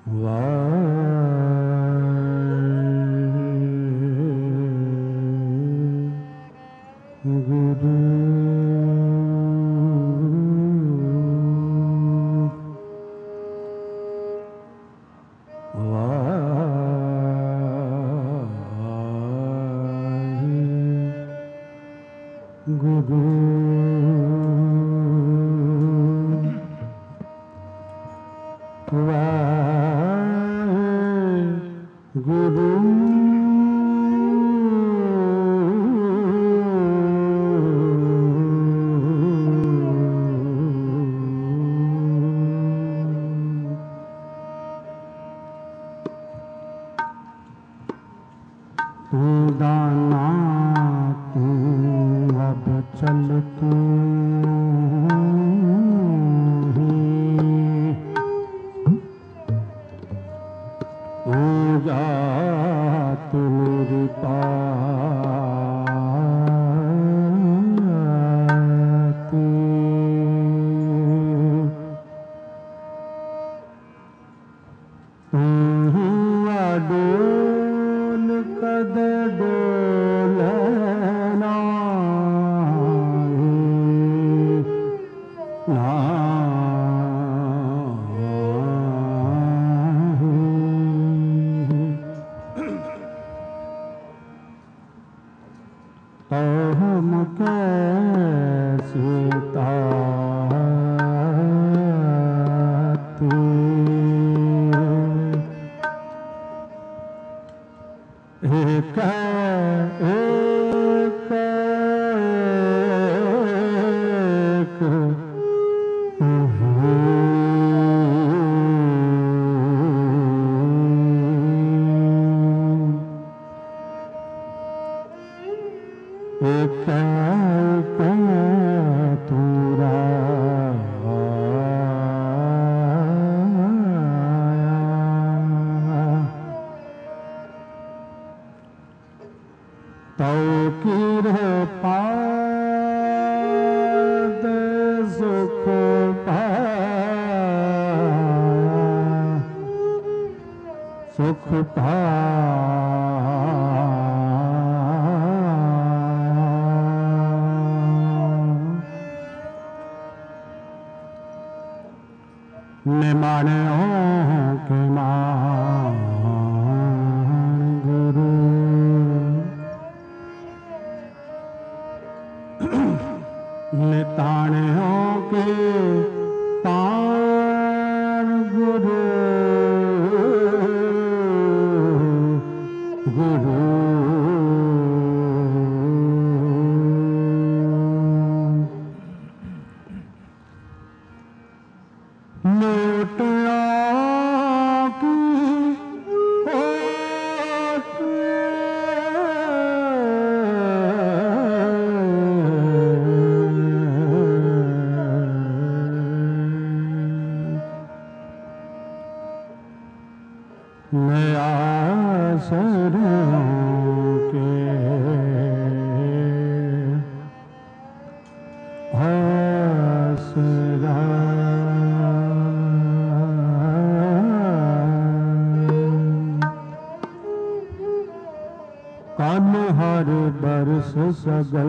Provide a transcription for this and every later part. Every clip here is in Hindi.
सगल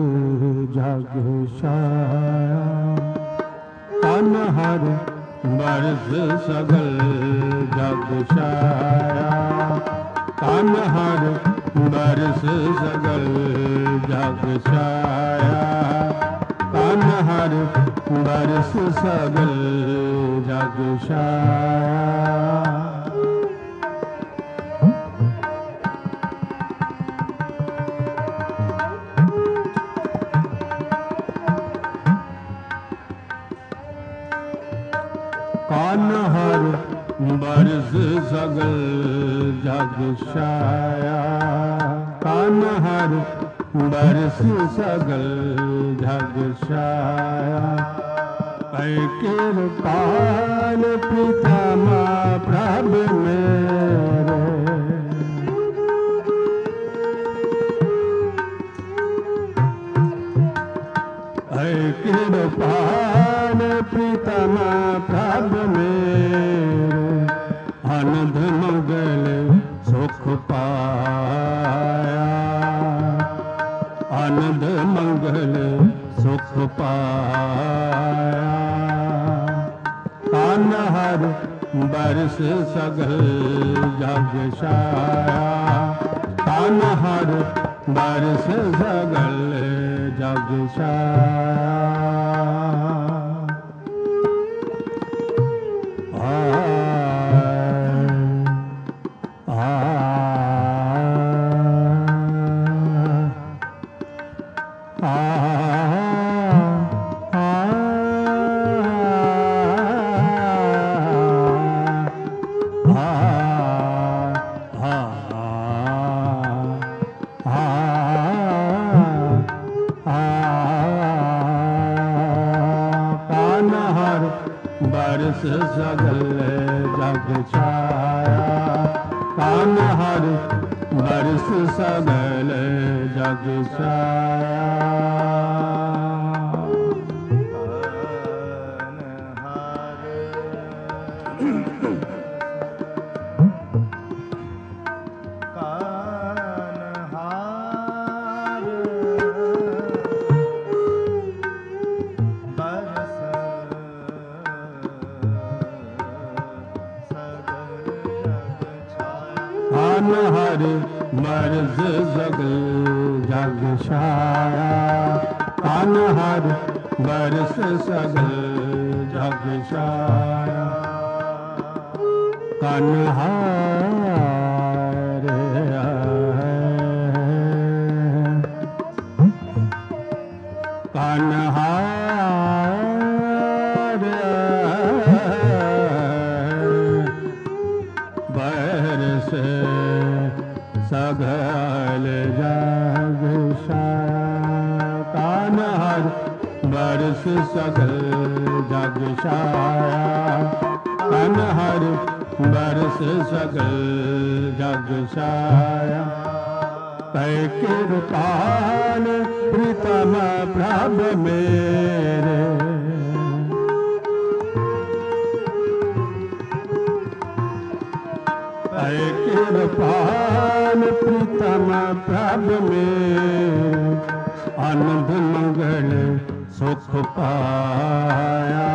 जग छाया तन हर बरस सगल जग छाया तन हर बरस सगल जग छाया तन हर बरस सगल जग छाया। कान हर बरस सगल जग छाया कान हर बरस सगल जग छाया। ऐ कृपाल पितामा प्रभु मेरे ऐ कृपाल प्रीतम प्रभु मेरे अन हर बरस सगल जग छाया कान हर बरस सगल जग छाया बरस सगल जग छाया कान हर बरस सगल जग छाया कान हर बरस सगल जग छाया कान हर बरस सगल जग छाया कान हर कान हर बरस सगल जग छाया कान हर बरस सगल जग छाया कान हर बरस सगल जग छाया तै कृपाल प्रीतम प्रभ मेरे कृपाल प्रीतम प्रभ में आनंद मंगल सुख पाया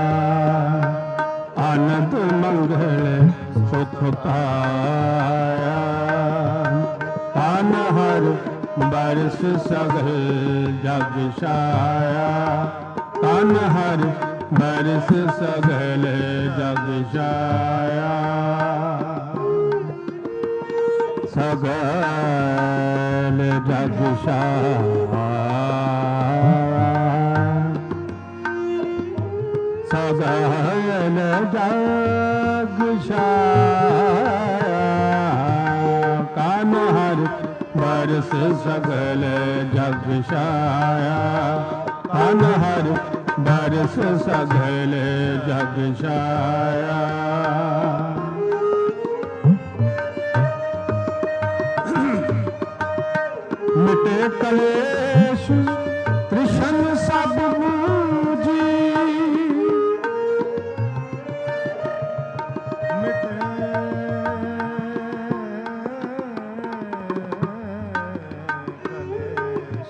आनंद मंगल सुख पाया कान हर बरस सगल जग छाया कान हर बरस सगल जग छाया सगल जग छाया सगल जग छाया कान हर बरस सगल जग छाया कान हर बरस सगल जग छाया मिटे कलेश कृष्ण सब बूझी मिटे कलेश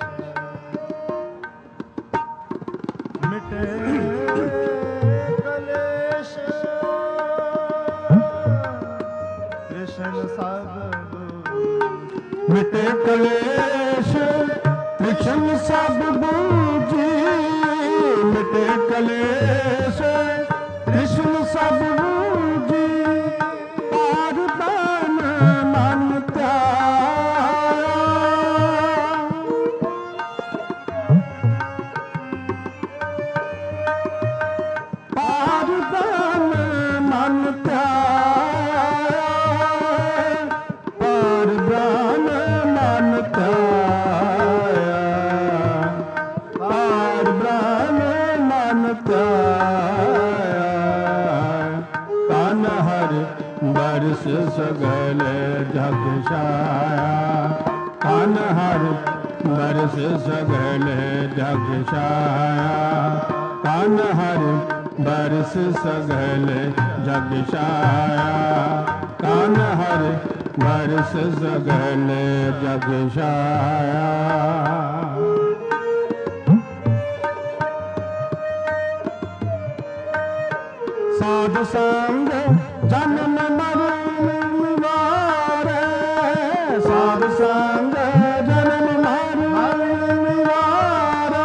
मिटे कलेश कृष्ण सब मिटे कलेश कृष्ण सब बूझी मिटे कलेश कृष्ण सब बूझी पार दान मन त्याया पार दान मन त्याया पार दान मन त्याया पार ब्रह्म मन त्याया कान हर बरस सगल जग छाया कान हर बरस सगल जग छाया कान हर बरस सगल जग छाया कान हर बरस सगल जग छाया साध संग जन्म मरण निवारे, साध संग जन्म मरण निवारे।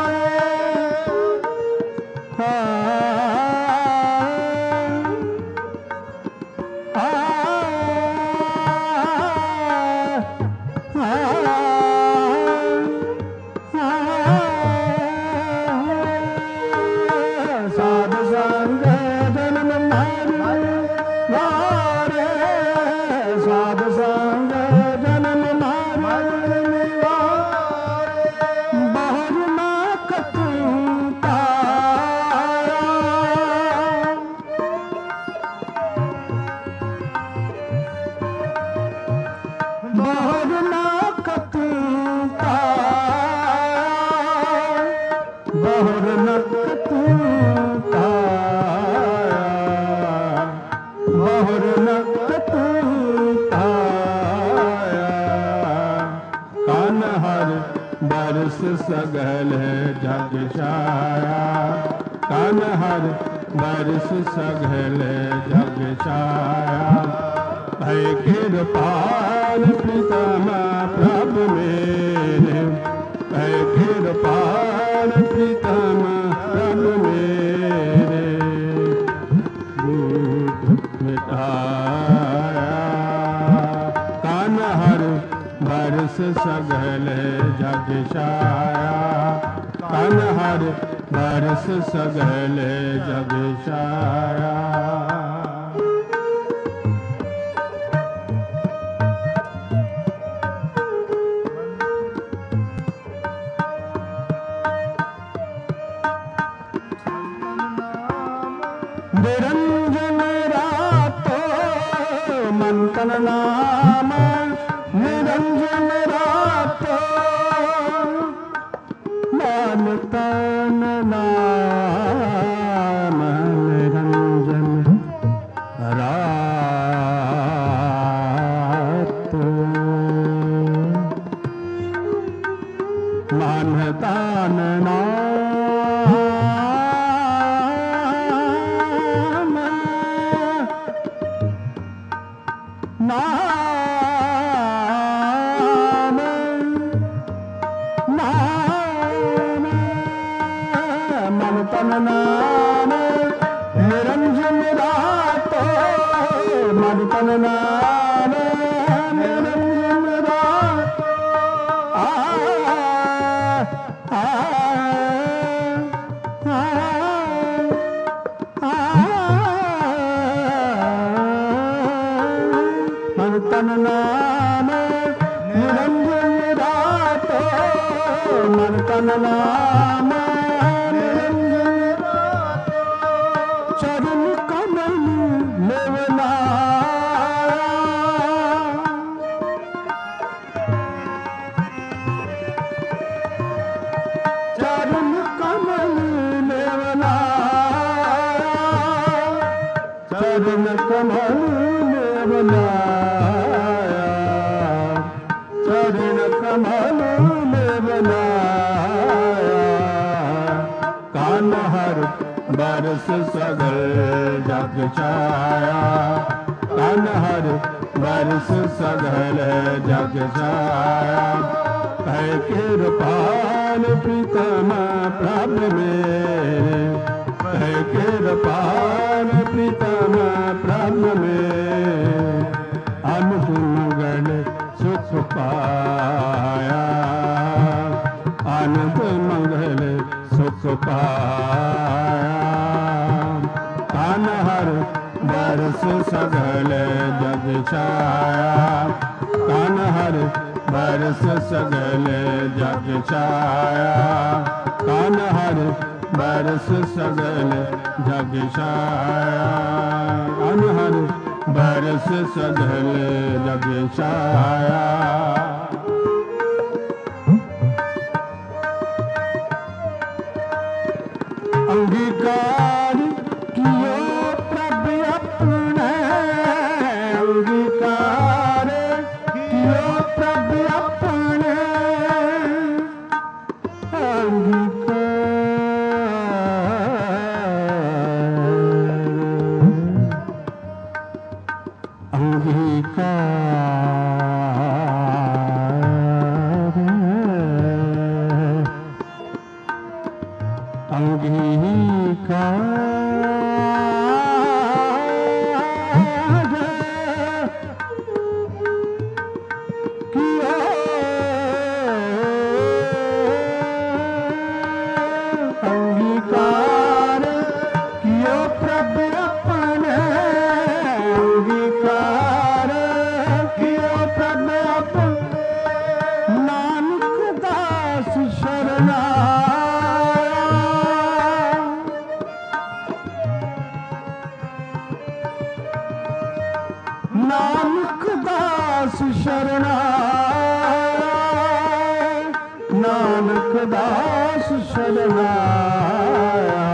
साध संग जन्म मरण निवारे, साध संग जन्म मरण निवारे। बहुर नाकत पाया, बहुर नाकत पाया, बहुर नकत पाया, बहुर नकत पाया। कान हर बरस सगल जग छाया, कान हर बरस सगल जग छाया। भय कृपाल प्रीतम प्रभु मेरे, भय कृपाल प्रीतम प्रभु मेरे। दूत मिटाया कान हर बरस सगल जग छाया, कान हर बरस सगल जग छाया। निरंजन रातो मन तन नाम, निरंजन रातो मन तन नाम, निरंजन रातो मन तन नाम, नाम नाम मन तन नाम। निरंजन रातो मन तन नाम, निरंजन रातो मन तन नाम। निरंजन रातो मन तन नाम, निरंजन रातो। चरण कमल लेवनाया, चरण कमल लेवनाया, चरण कमल लेवनाया, चरण कमल लेवनाया। कान हर बरस सगल जग छाया, कान हर बरस सगल जग छाया। भय कृपाल प्रीतम प्रभु मेरे, भय कृपाल प्रीतम प्रभु मेरे। अनुमंगल सुख पाया, आनंद मंगल सुख पाया। कान हर बरस सगल जग छाया, कान हर बरस सगल जग छाया, कान हर बरस सगल जग छाया, कान हर बरस सगल जग छाया। अंगीकार कियो प्रभु अपने, अंगीकार कियो प्रभु अपने। अंगीकार नानक दास शरणाया, नानक दास शरणाया,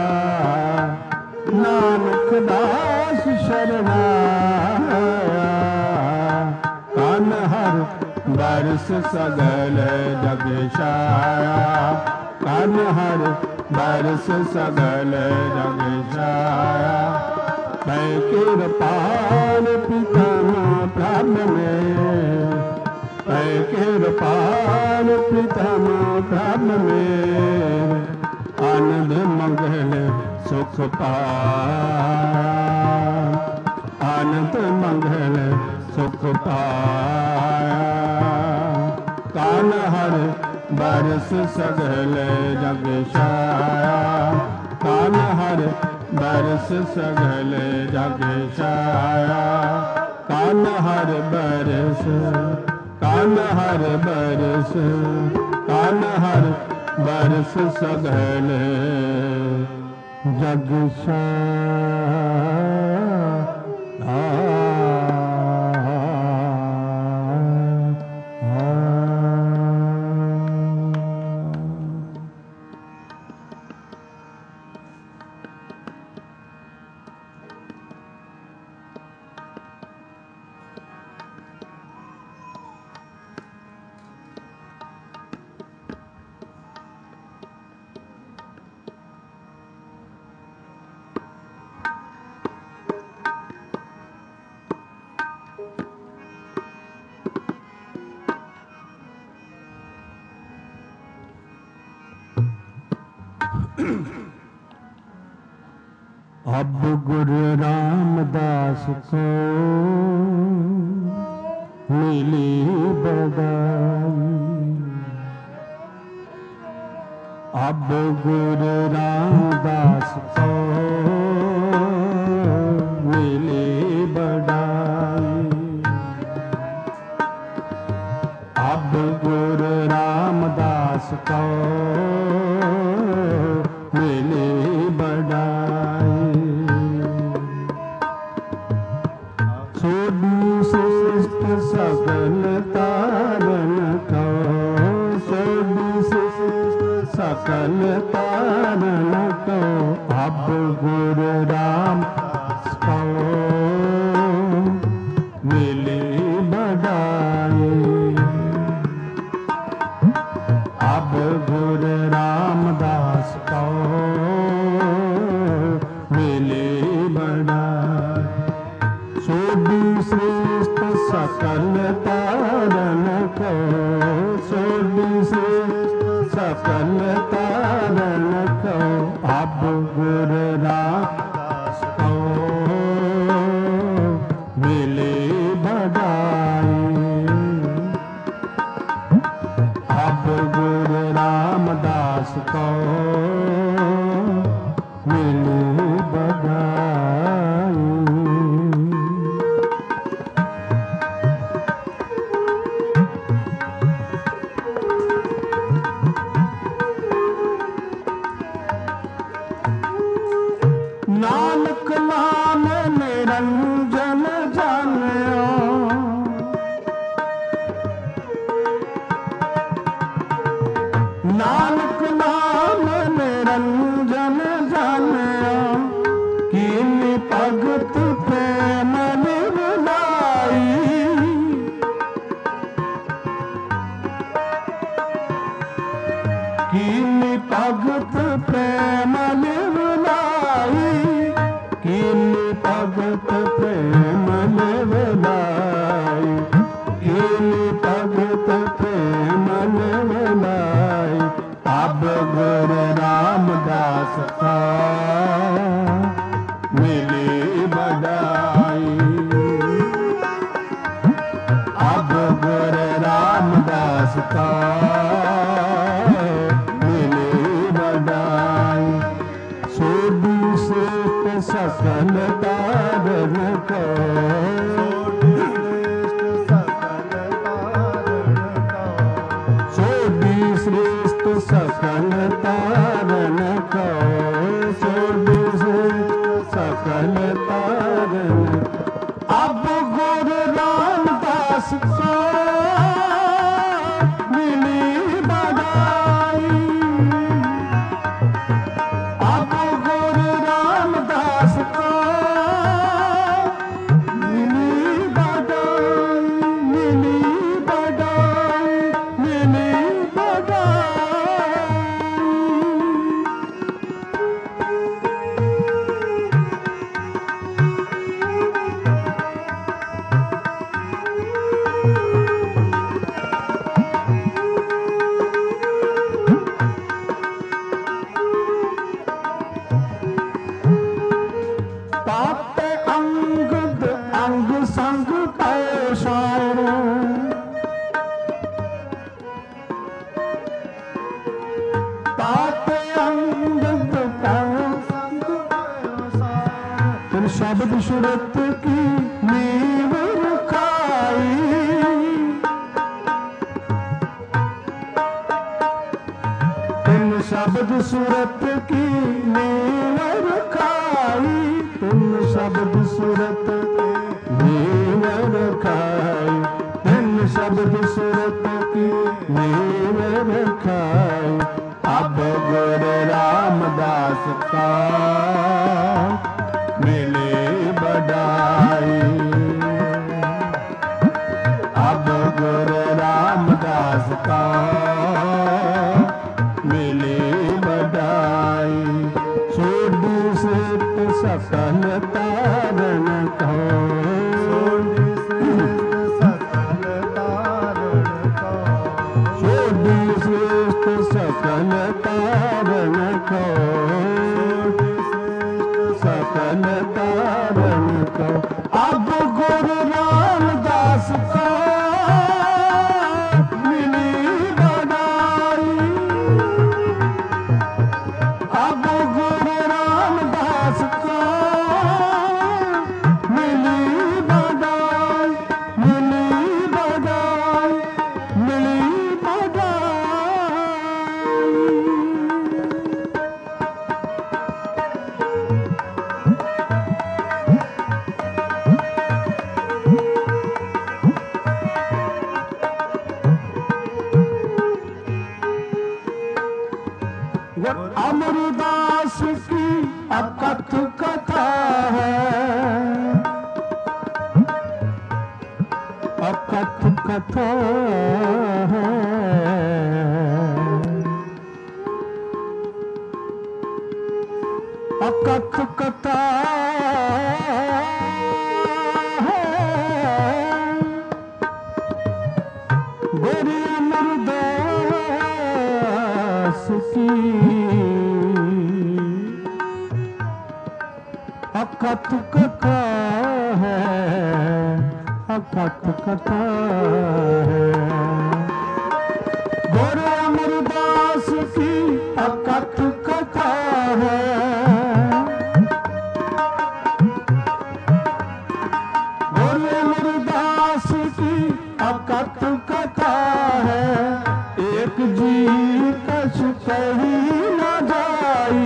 नानक दास शरणाया। कान हर बरस सगल जग छाया, कान हर बरस सगल जग छाया। मैं कृपाल प्रीतम प्रभु में, मैं कृपाल प्रीतम प्रभु में, आनंद मंगल सुख पाया, आनंद मंगल सुख पाया। कान हर बरस सगल जग छाया, कान हर बरस सगल जग छाया। कान हर बरस, कान हर बरस, कान हर बरस सगल जग छाया। अब गुरु रामदास को मिली बधाई, अब गुरु रामदास को मिली बधाई, अब गुरु रामदास को मिली बधाई। सोडी श्रेष्ठ सकल तारन को, सोडी श्रेष्ठ सकल तारन को, अब गुरु रामदास को मिली बधाई, अब गुरु रामदास को मिली बधाई। सोडी श्रेष्ठ सकल तारन को, सोडी श्रेष्ठ सकल तारन को, अब गुरु रामदास को मिली बधाई, अब गुरु रामदास को मिली बधाई। गुरु रामदास को मिली बधाई। अब गुरु रामदास को मिली बधाई, मिली बधाई, मिली बधाई। पापे अंगद अंग संग पैसार, पापे अंगद अंग संग पैसार। फिर शब्द सूरत की नींव रखाई, फिर शब्द सूरत की नींव रखाई, तुम शब्द सूरत नींव रखाई, तुम शब्द सूरत की नींव रखाई। अब गुरु रामदास का मिले बधाई। अब गुरु रामदास का मिले बधाई। सोडी से सकल तारण को, सोडी से सकल तारण को, सोडी से सकल तारण को, सकल तारण को। अब गुरु रामदास को मिली बधाई। अब गुरु रामदास को मिली बधाई, मिली बधाई, मिली बधाई। अमरदास की अकथ कथा है, अकथ कथा है। अकथ कथा है गुरु अमरदास की। अकथ कथा है, अकथ कथा है गुरु अमरदास की। अकथ कथा है गुरु अमरदास की। अकथ कथा है एक जी कछ कही न जाई।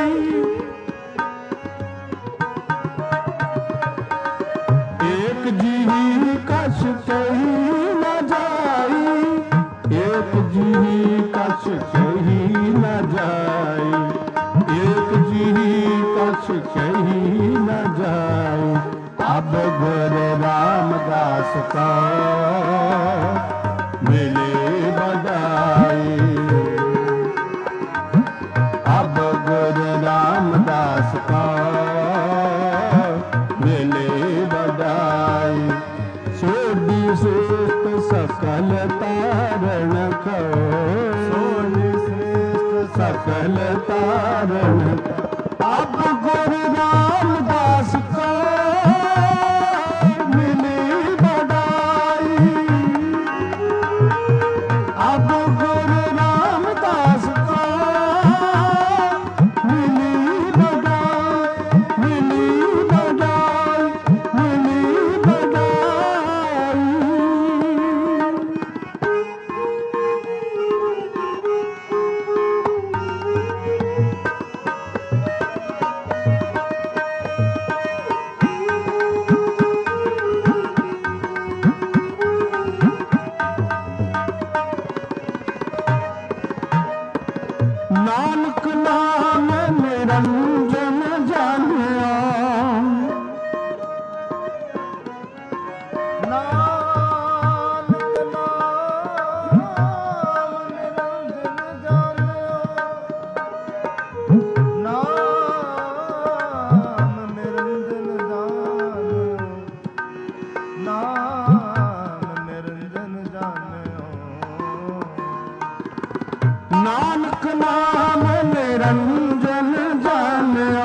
एक जी कछ कही न जाई, एक जी कछ कही न जाई, एक जी कछ कही न जाई। अब गुरु रामदास का मिले बधाई। अब गुरु रामदास का मिले बधाई। सोडी श्रेष्ठ सकल तारण को, सोडी श्रेष्ठ सकल तारण। अब गुरु रामदास को मिली बधाई। अब गुरु रामदास को मिली बधाई, मिली बधाई, मिली बधाई। ਨਾਨਕ ਨਾਮ ਨਿਰੰਜਨ ਜਾਣਿਆ।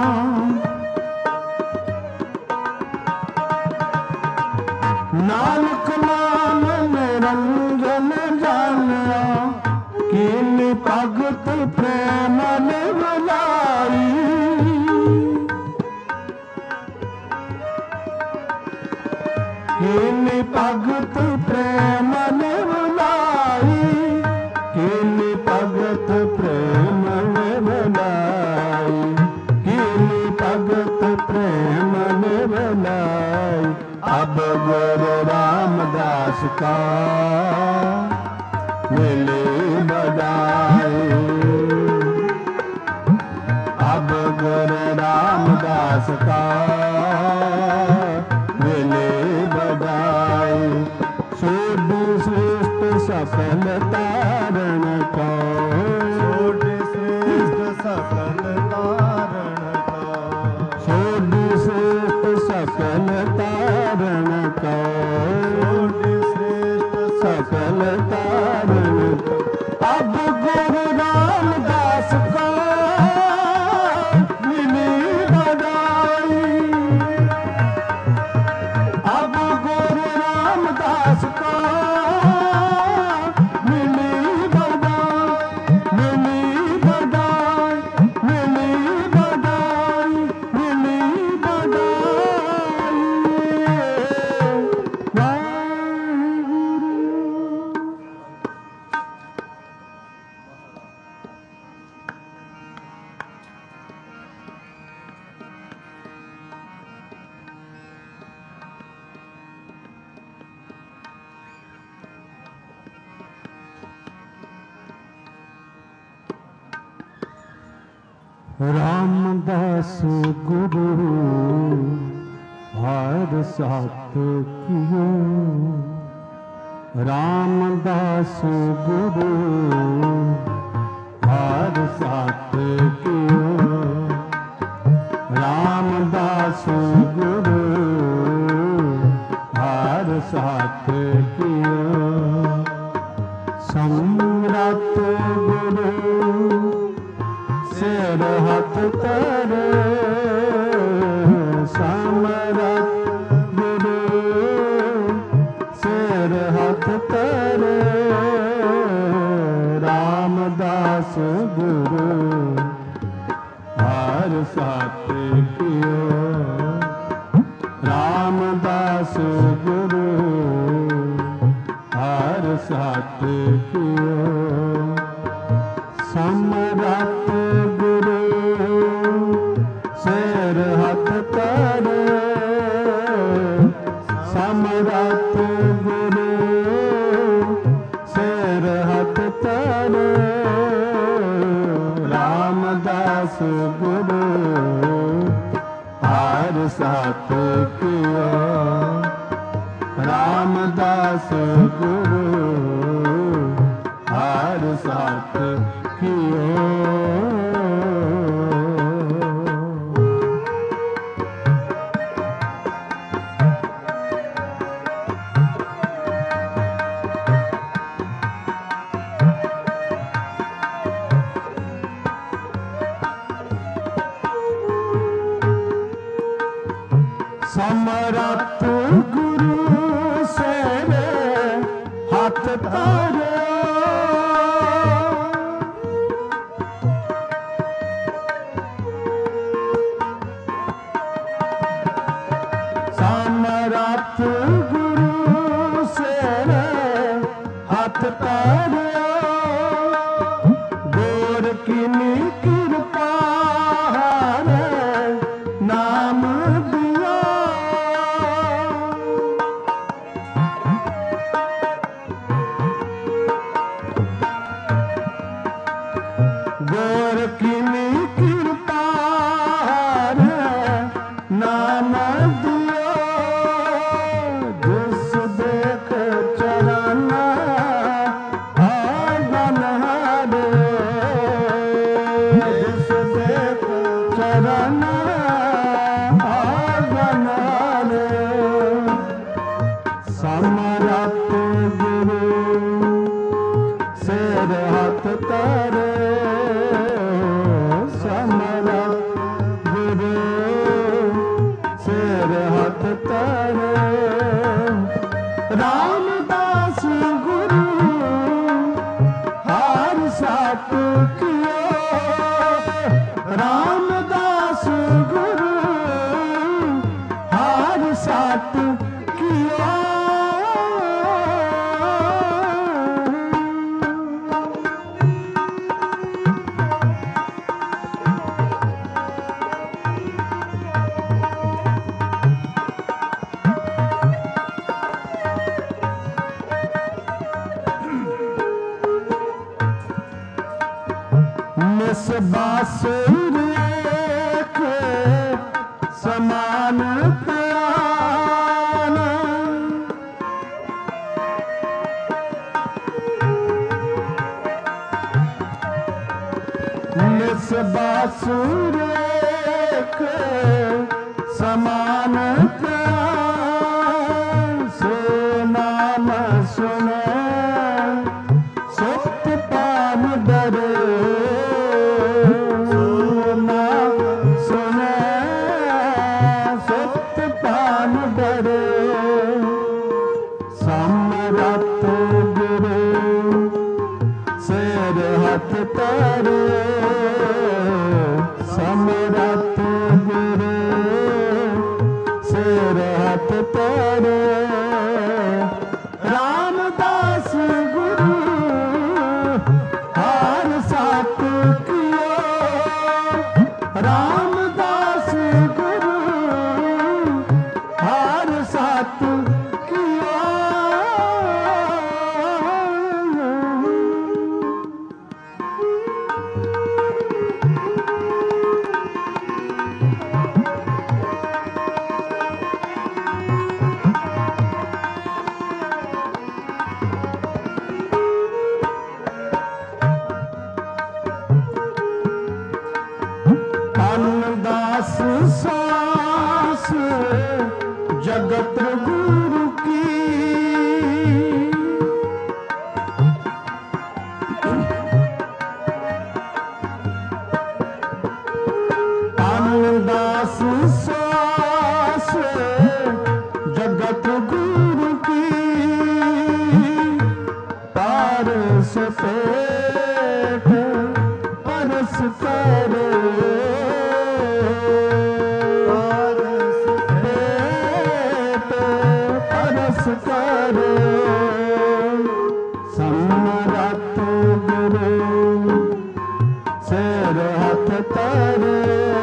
ਨਾਨਕ ਨਾਮ ਨਿਰੰਜਨ ਜਾਣਿਆ। ਕੀਨੀ ਭਗਤ ਪ੍ਰੇਮ ਨਿਵਲਾਈ। ਕੀਨੀ ਭਗਤ ਪ੍ਰੇਮ ਨਿਵਲਾਈ। ਕੀਨੀ ਭਗਤ ਪ੍ਰੇਮ ਨਿਵਲਾਈ। ਕੀਨੀ ਭਗਤ ਪ੍ਰੇਮ ਨਿਵਲਾਈ। ਅਬ ਗੁਰੂ ਰਾਮਦਾਸ ਕਾ ਮਿਲੇ ਬਦਾਈ। ਅਬ ਗੁਰੂ ਰਾਮਦਾਸ ਕਾ ਮਿਲੇ ਬਦਾਈ। ਸੋਢ ਸ੍ਰੇਸ਼ਟ ਸਫਲ ਤਾਰਨ ਕੋ। ਸੋਢ ਸ੍ਰੇਸ਼ਟ ਸਫਲ ਤਾਰਨ ਕੋ। ਸੋਢ ਸ੍ਰੇਸ਼ਟ ਸਫਲ ਤਾਰਨ ਕੋ। ਸੋਢ ਸ੍ਰੇਸ਼ਟ ਸਫਲ ਤਾਰਨ ਕੋ। ਅਬ ਗੁਰੂ ਰਾਮਦਾਸ ਕਾ ਮਿਲੀ ਬਦਾਈ। ਅਬ ਗੁਰੂ ਰਾਮਦਾਸ ਕਾ ਮਿਲੀ ਬਦਾਈ। ਮਿਲੀ ਬਦਾਈ। ਮਿਲੀ ਬਦਾਈ। ਮਿਲੀ ਬਦਾਈ। ਵਾਹਿਗੁਰੂ। ਰਾਮਦਾਸ ਗੁਰੂ ਹਰ ਸਤ ਕੀਓ। ਰਾਮਦਾਸ ਗੁਰੂ ਹਰ ਸਤ ਕੀਓ। ਰਾਮਦਾਸ ਗੁਰੂ ਹਰ ਸਤ ਕੀਓ। ਸਮਰੱਥ ਗੁਰੂ ਸਿਰ ਹੱਥ ਧਰੇ। ਸਮਰੱਥ ਗੁਰੂ ਸਿਰ ਹੱਥ ਧਰੇ। ਰਾਮਦਾਸ ਗੁਰੂ ਹਰ ਸਤ ਕੀਓ। ਰਾਮਦਾਸ ਗੁਰੂ ਹਰ ਸਤ ਕੀਓ। ਸਮਰੱਥ ਗੁਰੂ ਸਿਰ ਹੱਥ ਧਰੇ। ਸਮਰੱਥ ਗੁਰੂ ਸਿਰ ਹੱਥ ਧਰੇ। ਰਾਮਦਾਸ ਗੁਰੂ ਹਰ ਸਤ ਕੀਓ। ਰਾਮਦਾਸ ਗੁਰੂ ਹਰ ਸਤ ਕੀਓ। ਸਮਰੱਥ ਗੁਰੂ ਸਿਰ ਹੱਥ ਧਰੇ। ਸਮਰੱਥ ਗੁਰੂ ਸਿਰ ਹੱਥ ਧਰੇ। ਗੁਰ ਕੀਨੀ ਕਿਰਪਾ ਹਰ ਨਾਮ ਦਿਆ। समरथ गुरु सिर हाथ तारे, समरथ गुरु सिर हाथ तारे। रामदास गुरु हार साथ किया, रामदास गुरु हार साथ किया। निस बासुर के समान प्राण, निस बासुर के समान प्राण। सो नाम सुने सत्य पान डरे, समरथ गुरु सिर हाथ तारे, समरथ गुरु सिर हाथ तारे। रामदास गुरु हार साथ किया, रामदास गुरु हार साथ किया। दास सास जगत गुरु की, दास सास जगत गुरु की। पारस पेट परस करे, करे। समरथ गुरु सिर हाथ तारे,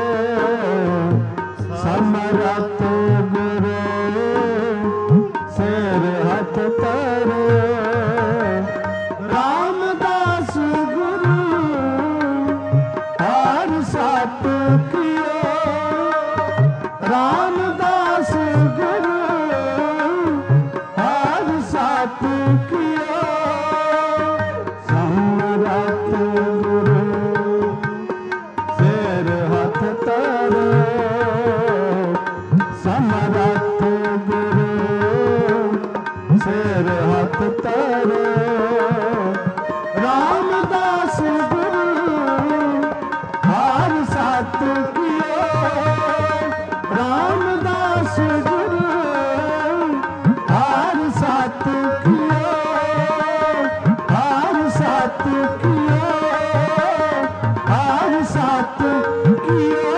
समरथ गुरु सिर हाथ तारे। रामदास गुरु हार साथ किया, रामदास गुरु साथ किया। समरथ गुरु सिर हाथ तारे, समरथ गुरु सिर हाथ तारे। रामदास गुरु हार साथ किया, रामदास गुरु हार साथ किया, हार साथ किया, हार साथ किया।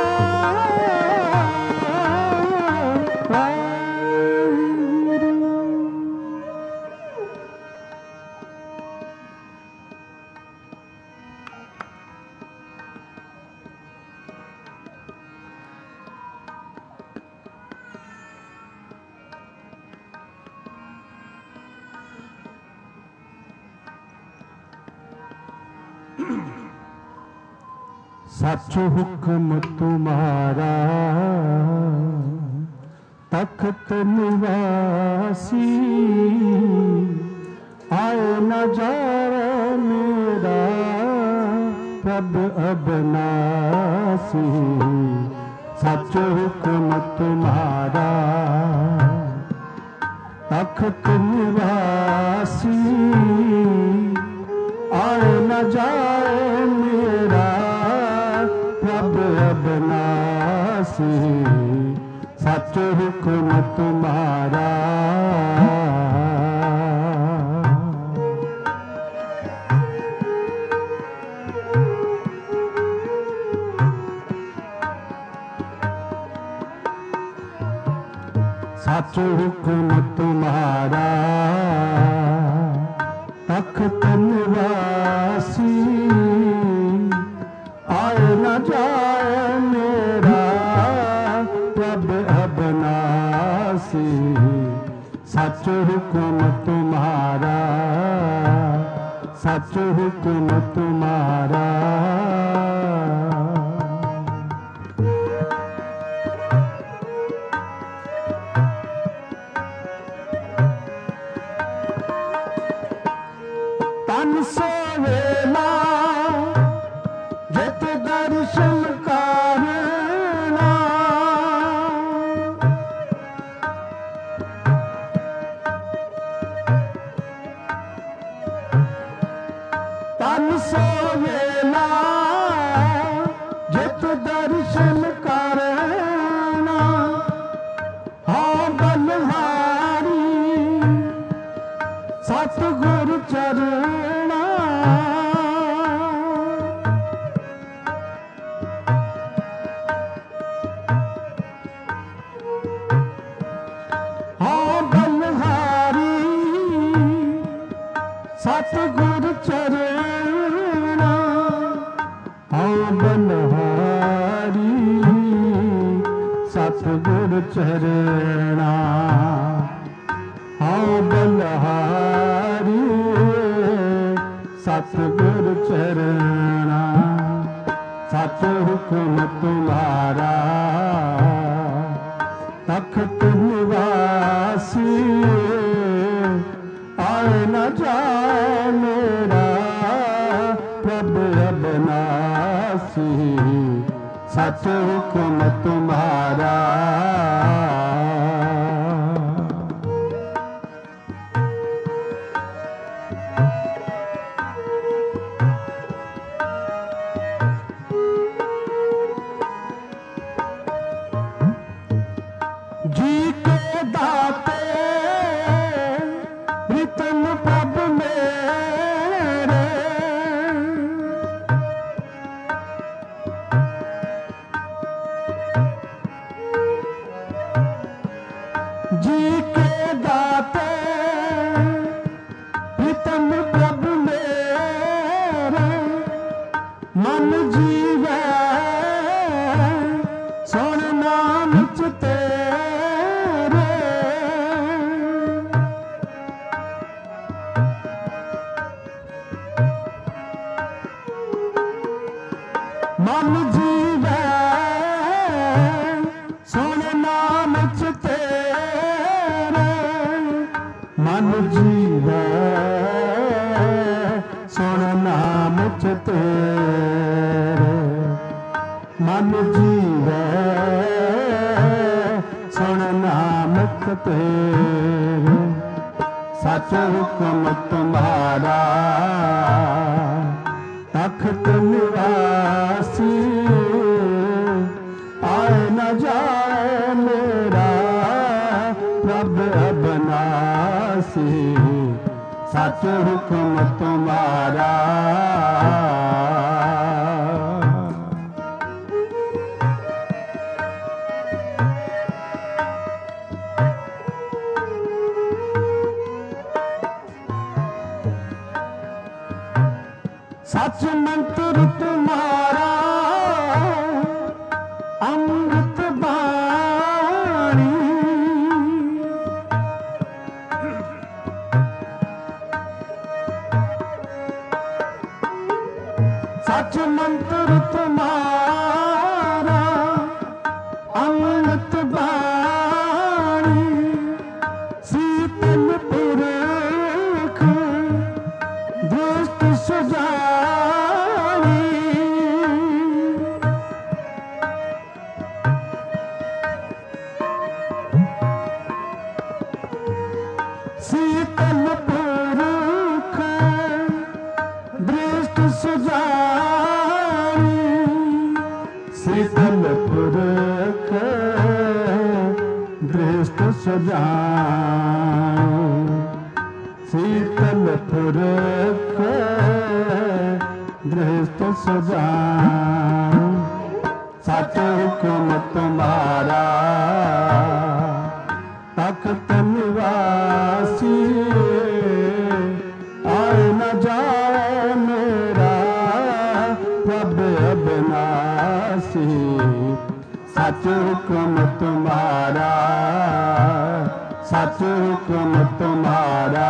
सच हुक्म तुम्हारा तख्त निवासी, आए न जाए मेरा प्रभ अबनासी। सच हुक्म तुम्हारा तख्त निवासी आए न जाए मेरा प्रभु अविनाशी सच हुक्म तुम्हारा सच हुक्म तुम्हारा तख्त निवासी आए न जाए मेरा प्रभु अविनाशी सच हुक्म तुम्हारा सच हुक्म तुम्हारा तन सोवेला जित दर्शन करना तन सोवेला जित दर्शन करना हाँ बलहारी सतगुरु चरणा हाँ बलहारी सतगुरु चरणा हाँ बलहारी सतगुरु चरणा हाँ बलहारी सतगुरु चरणा सच हुक्म तुम्हारा तख्त निवासी आए न जाए मेरा प्रभु अविनाशी सच हुक्म तुम्हारा जी के दाते प्रीतम प्रभु मेरे जी के दाते प्रीतम प्रभु मेरे मन जीवे सुन नाम चिते मन जीवे सुन नाम तेरे मन जीवे सुन नाम तेरे मन जीवे सुन नाम तेरे सच हुक्म तुम्हारा तख्त निवासी आए न जाए मेरा प्रभु अविनाशी सच हुक्म तुम्हारा सच मंत्र तुम्हारा अमृत बाणी सच मंत्र तुम्हारा अमृत बाणी शीतल पुरख दुष्ट सुजानी शीतल पुरख दृष्ट सुजानी, शीतल पुरख दृष्ट सुजानी, शीतल पुरख दृष्ट सुजानी। सच हुक्म तुम्हारा तख्त निवासी, आए न जाए मेरा प्रभु अविनाशी। सच हुक्म तुम्हारा, सच हुक्म तुम्हारा।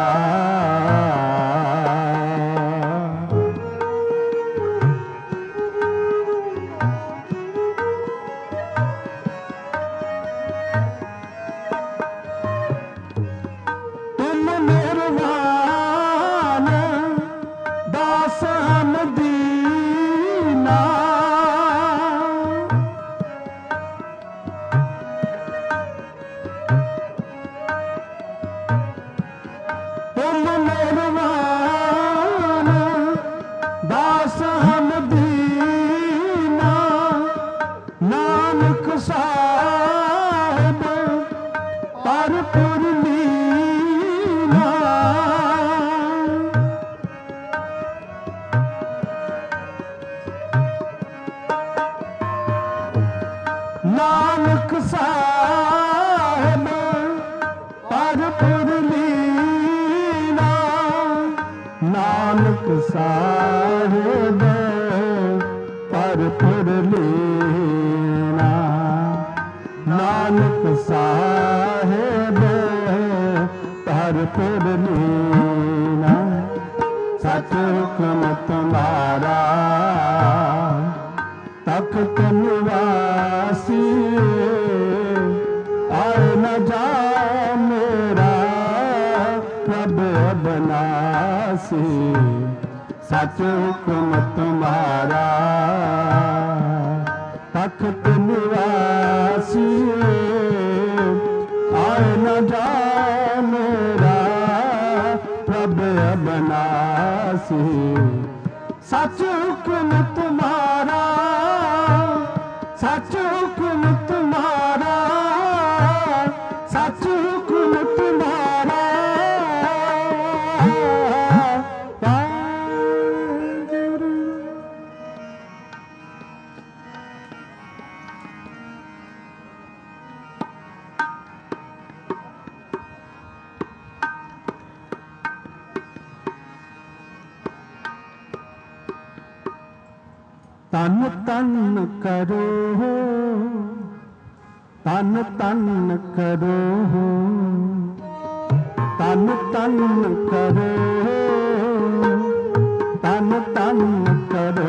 तुम निर्वाण दास हम दीना, तुम निर्वाण दास हम दीना। नानक साहिब परपुर लीना, नानक साहिब परपुर लीना। नानक साहिब परपुर लीना, नानक साहिब परपुर लीना। सच हुक्म तुम्हारा तख्त निवासी, आए न जाए मेरा प्रभु अविनाशी। सच हुक्म तुम्हारा तख्त निवासी, आए न जाए मेरा प्रभु अविनाशी। सच हुक्म तुम्हारा, सच हुक्म तुम्हारा, सच हुक्म तुम्हारा। तन तन करो, तन तन करो, तन तन करो, तन तन करो।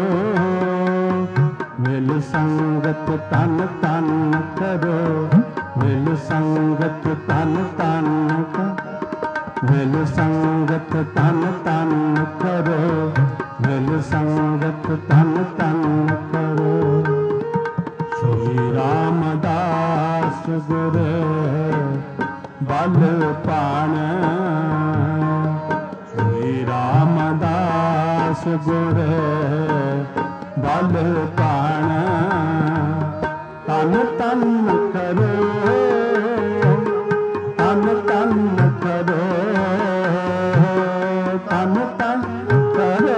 मिल संगत तन तन करो, मिल संगत तन तन करो, मिल संगत तन तन करो, मिल संगत तन तन करो। श्री रामदास गुर बल पाण, श्री रामदास गुर बल पाण। तन तन करो, तन तन करो, तन तन करो,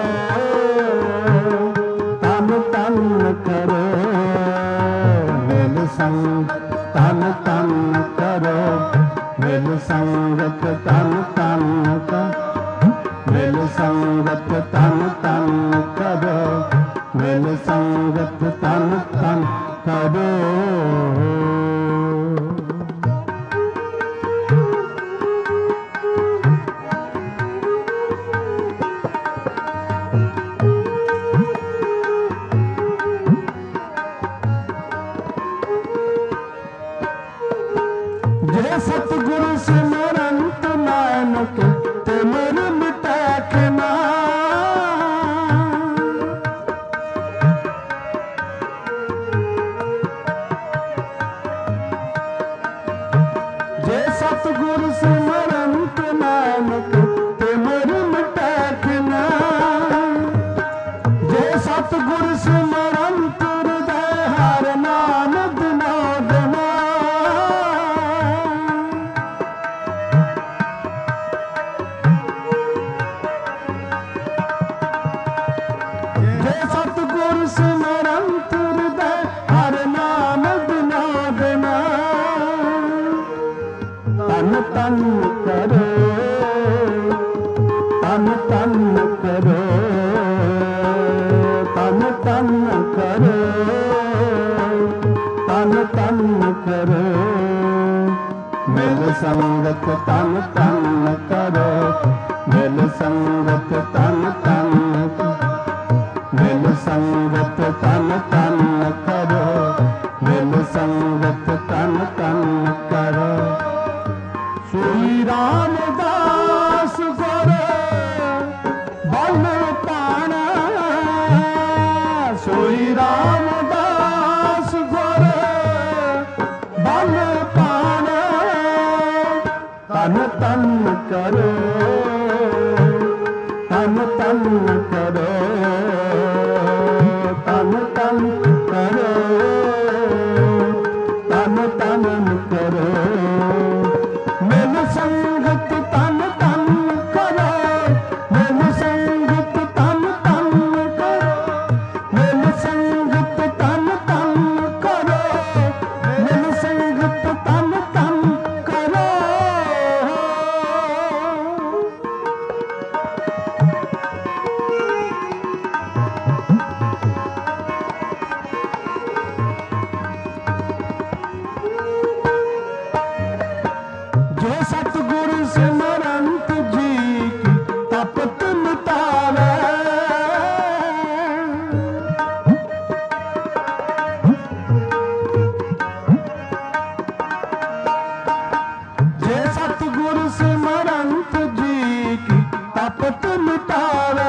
तन तन करो। मिल संग तन तन करो, मिल संगत तन तन करो, मिल संगत तन तन करो, मिल संगत तन तन करो। जय सतगुरु सिमरंत नानक तिमिर मिटै के नाम। तन करो, मिल संगत तन तन, मिल संगत तन तन करो, मिल संगत तन तन करो। सोई रामदास गुर बल पाना, सोई रामदास गुर बल पाना, तन तन करो, तन तन करो, तन तन करो, तन तन करो। मिल संगत तन तन करो, मिल संगत तन तन करो, मिल संगत तन तन करो, मिल संगत तन तन करो। जो सतगुरु सिमरंत जी की तपत मिटावे, जे सतगुरु सिमरंत जी की तपत मिटावे,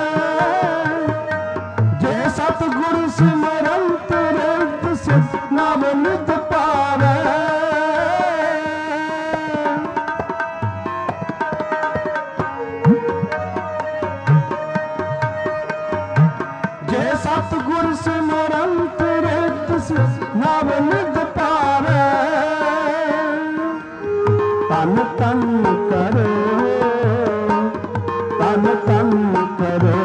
जे सतगुरु सिमरंत रत से नाम नित पावे। जे सतगुर सिमरंत रत से नाम नित पावे, तन तन करो, तन तन करो,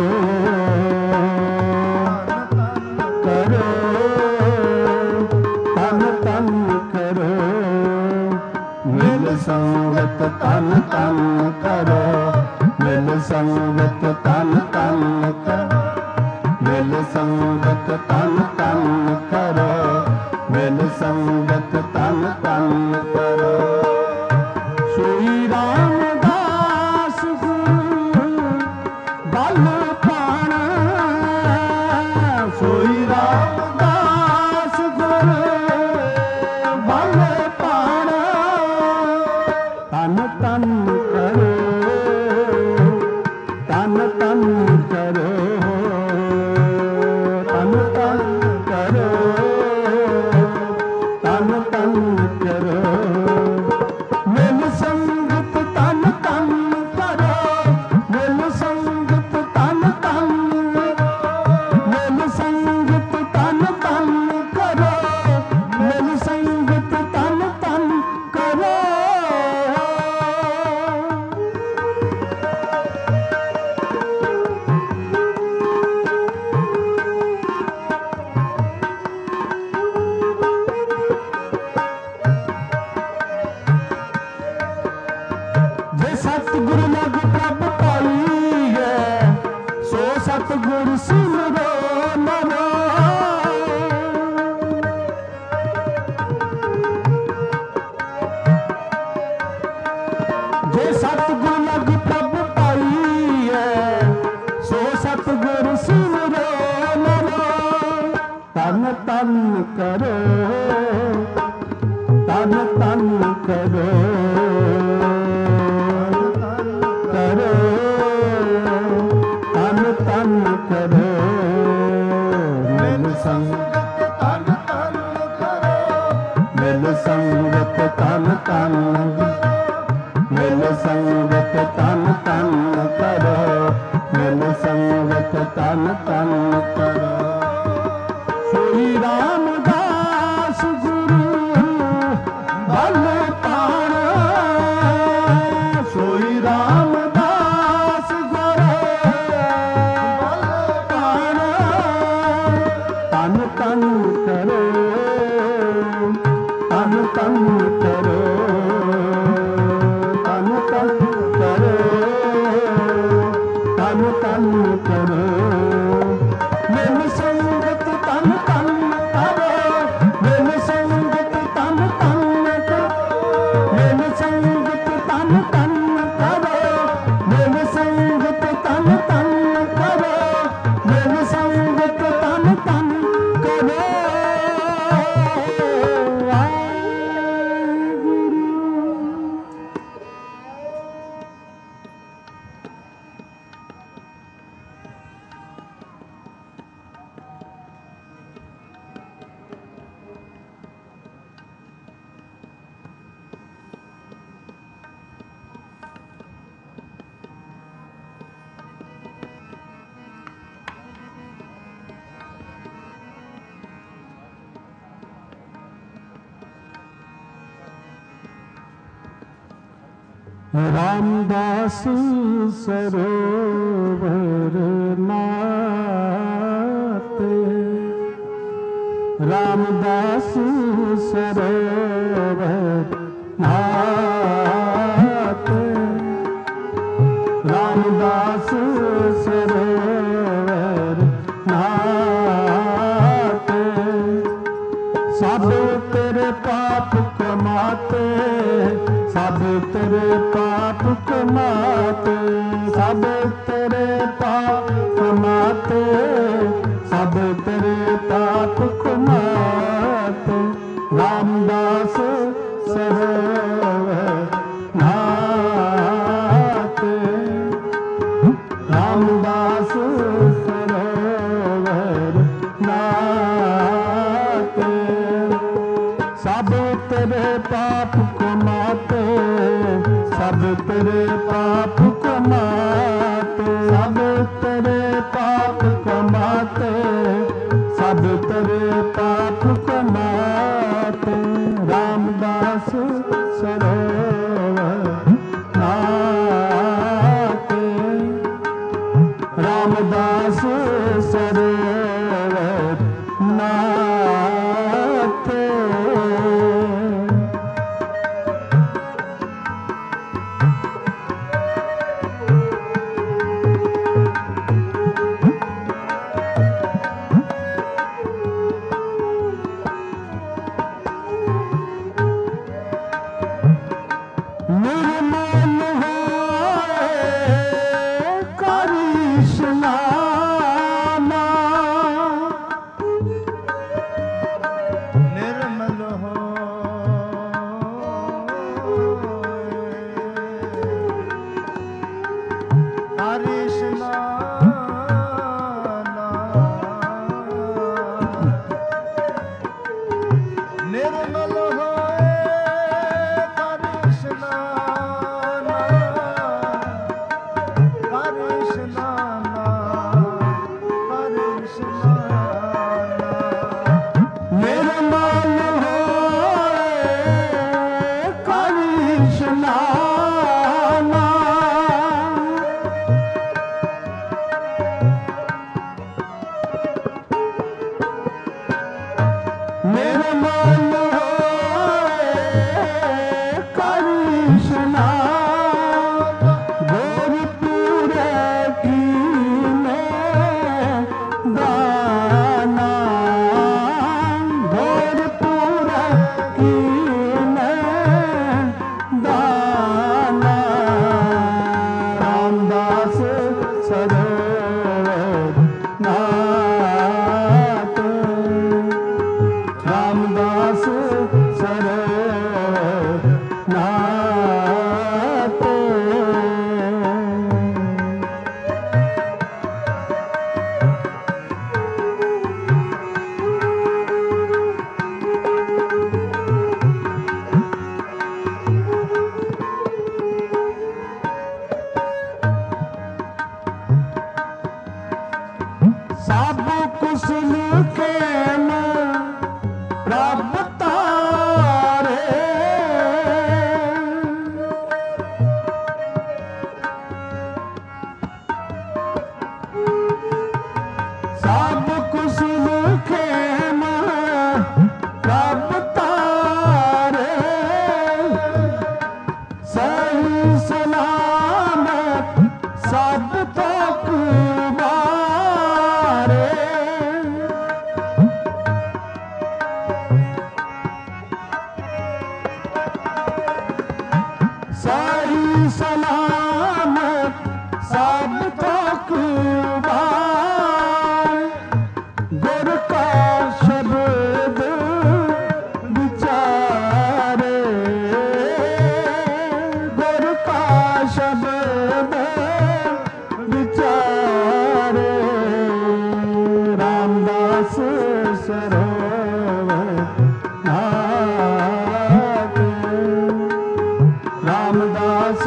करो, तन तन करो। मिल संगत तन तन करो, मिल संगत तन तन करो, मिल संगत तन तन करो, मिल संगत तन तन करो। सोई रामदास गुरु बल पाना, सोई रामदास गुरु बल पाना, तन तन करो, तन तन करो, तन तन करो, तन तन करो। मिल संगत तन तन करो, मिल संगत तन तन, मिल संगत तन तन करो, मिल संगत तन तन करो। जे सतगुरु लग प्रभ पाई है, सो सतगुरु सिमरो मनो। जे सतगुरु लग प्रभ पाई है, सो सतगुरु सिमरो मनो। तन तन करो, तन तन करो, करो, तन तन करो। मिल संगत तन तन करो, मिल संगत तन तन, मिल संगत तन तन करो, मिल संगत तन तन करो। सोई रामदास गुरु बल पाना, सोई रामदास गुरु बल पाना, तन तन करो, तन तन करो, तन तन करो, तन तन करो। मिल रामदास सरोवर नाते, रामदास सरोवर नाते, रामदास सरोवर नाते, सब तेरे पाप कमाते, सब तेरे पाप कमाते, सब तेरे पाप कमाते, सब तेरे पाप कमाते, रामदास सरोवर नाते, रामदास सरोवर नाते, सब तेरे पाप कमाते, सब तेरे पाप कमाते, सब तेरे पाप कमाते, सब तेरे पाप कमाते, रामदास सरोवर नाते, रामदास सरोवर नाते। निर्मल होए करिश्नामा, निर्मल निर्मल करिश्नामा, गोरखपुर की में दाना, गोरखपुर की में दाना, रामदास सरोवर नाते, रामदास सरोवर नाते, सब कुशल के रब तारे, सब कुशल के रब तारे, सही सलामत सब तक बारे, सही सलामत सब तक बारे, गुर का शब्द विचारे, गुर का शब्द विचारे, रामदास सरोवर नाते, रामदास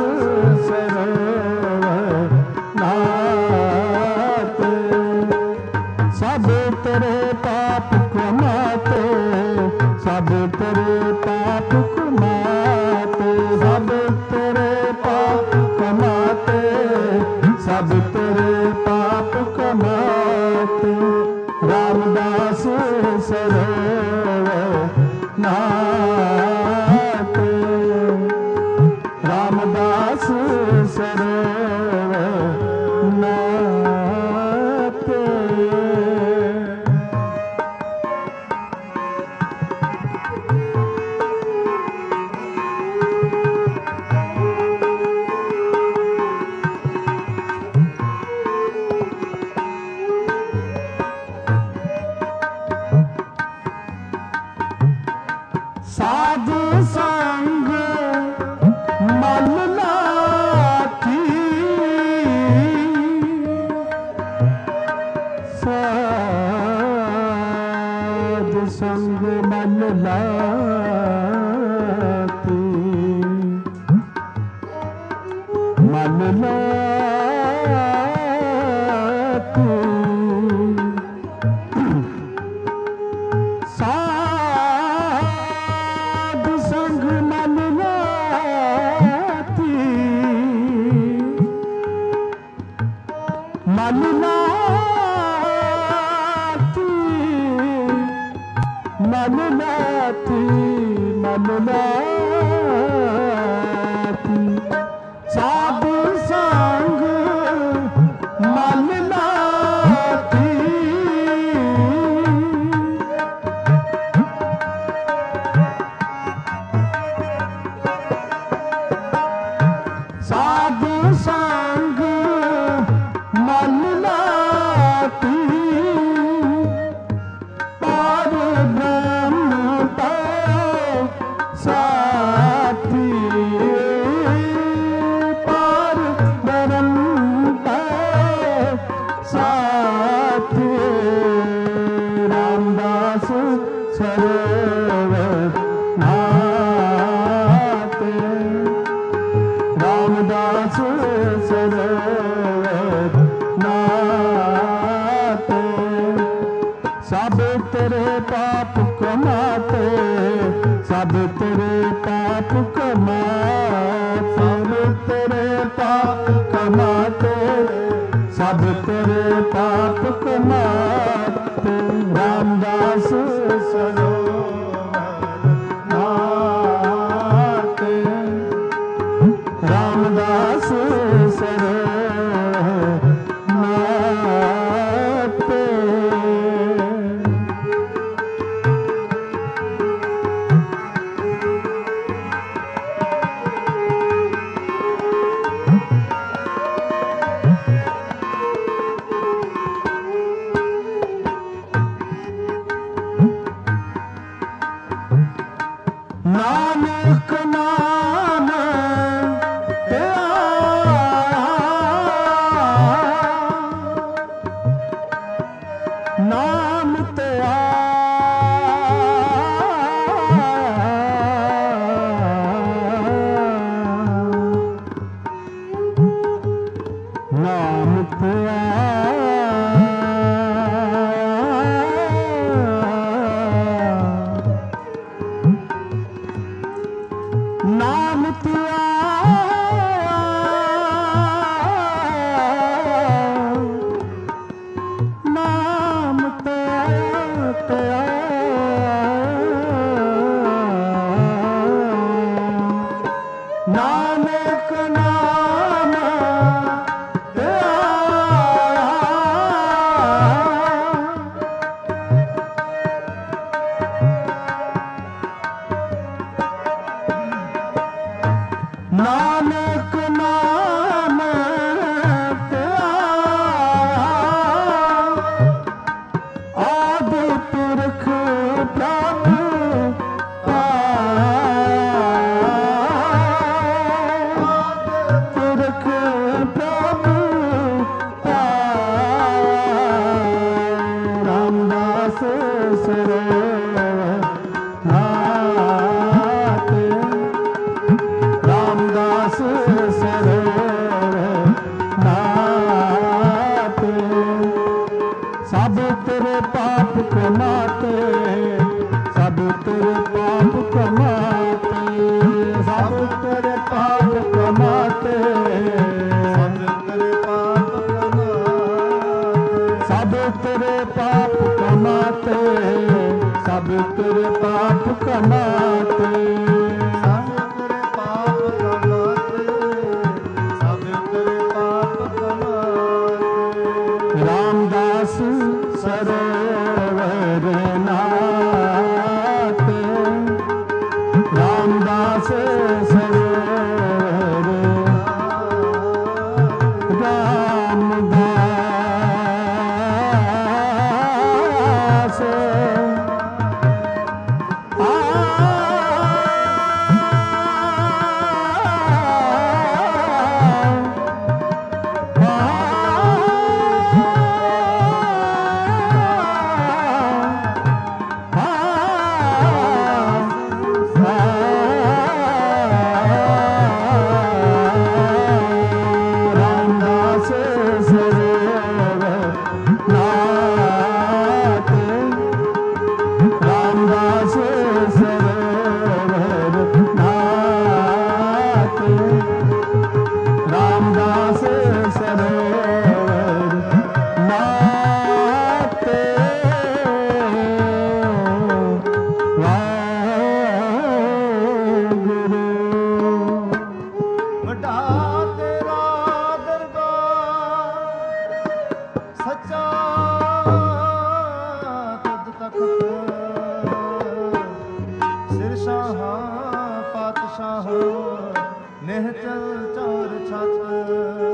सरोवर नाते, सब तेरे पाप कमाते, सब तेरे पाप कमाते, सब तेरे पाप Ah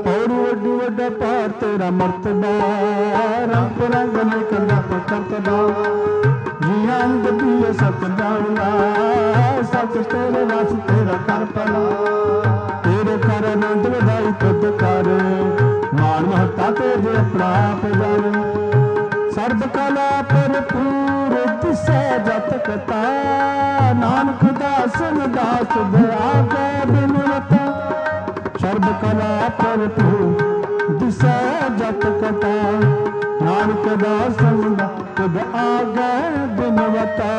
और वड्डी वड्डा पार तेरा मर्तबा, रंग रंग ने कला करतबा, जिया दिए सत जाना, सच तेरे रस तेरा कर पला, तेरे कर आनंद वधाई तुद कर, मान महता तेरे अपना आप जाने, सर्ब कला भरपूर दिसै जत कथा, नानक दासन दास दया गै बिनवता, सर्ब कला भरपूर दिसै जत कथा, नानक दासन तुद आगै बिनवता।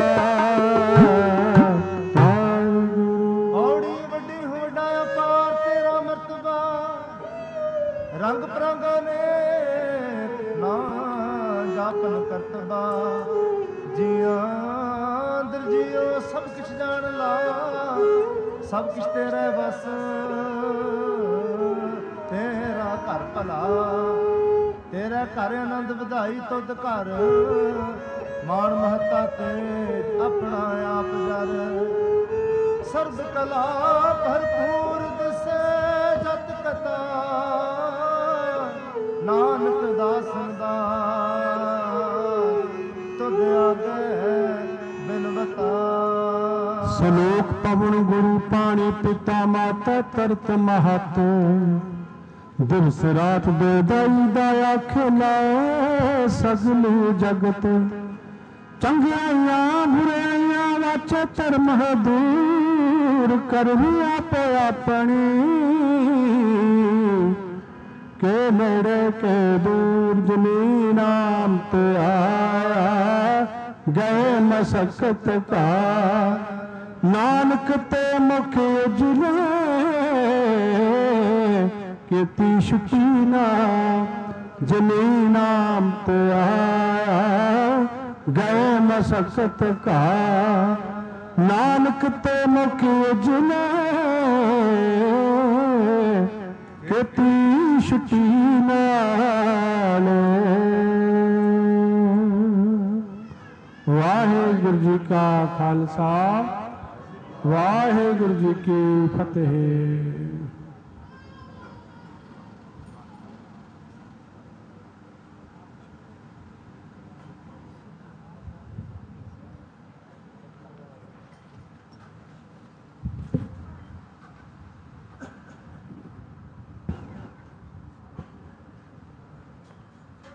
औड़ी वड्डी होड़ा अपार तेरा मर्तबा, रंग बरंगा ने ना जापन करतबा, जिया दरजियो सब किछ जान ला, सब किछ तेरे बस तेरा घर भला, तेरा घर आनंद ਵਧਾਈ तुद घर, मान महता ते अपना आप जर, सर्ब कला भरपूर दिसै जत कथा, नानक दासन दास तुद आगै बिनवता। सलोक पवन गुरु पाणी पिता माता तरत महत, दिवस रात बेदाई दया खिला सगलू जगत, चंगियाइयां बुराइयां वाचे धर्म दूर, करनी आपे अपनी के नेड़े के दूर, जमी नाम ते आया गए मसकत का, नानक ते मुख उजले केती शुकीना, जमी नाम ते आया गए मसकत का, नानक ते मुख उजले केती शुकीना। वाहिगुरु जी का खालसा, वाहिगुरु जी की फतेह।